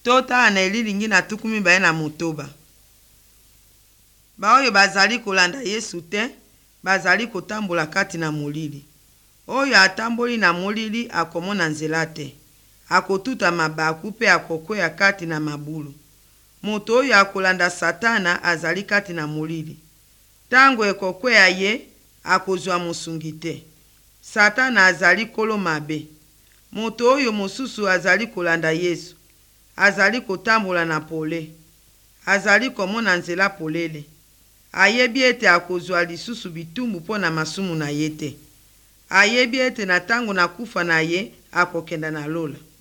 Tota na elilingi na 26. Baoyo bazali kolanda Yesu te, bazali kotambola kati na molili. Oyo atamboli na molili akomona nzela te, akotuta mabaku pe akokwea kati na mabulu. Moto oyo akolanda Satana azali kati na molili. Tango ekokwea ye, akozwa mosungi te. Satana azali kolo mabe. Moto oyo mosusu azali kolanda Yesu, azali kotambola na pole, azali komona nzela polele. Ayebi ete akozwa lisusu bitumbu mpo na masumu na ye te. Ayebi ete na tango na kufa na ye akokenda na lola.